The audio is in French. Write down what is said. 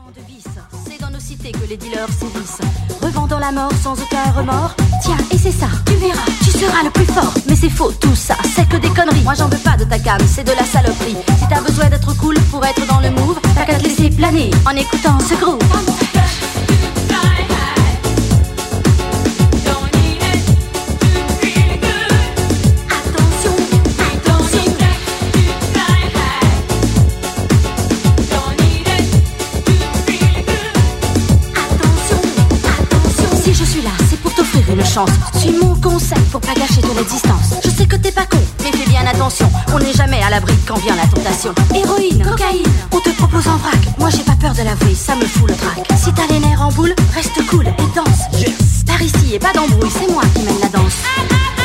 de vice, c'est dans nos cités que les dealers sévissent. Revendant la mort sans aucun remords. Tiens, et c'est ça, tu verras, tu seras le plus fort. Mais c'est faux tout ça, c'est que des conneries. Moi j'en veux pas de ta cam, c'est de la saloperie. Si t'as besoin d'être cool pour être dans le move, t'as qu'à te laisser planer en écoutant ce groove. Une chance, suis mon conseil pour pas gâcher ton existence. Je sais que t'es pas con, mais fais bien attention. On n'est jamais à l'abri quand vient la tentation. Héroïne, cocaïne, on te propose en vrac. Moi j'ai pas peur de l'avouer, ça me fout le trac. Si t'as les nerfs en boule, reste cool et danse. Yes. Par ici et pas d'embrouille, c'est moi qui mène la danse.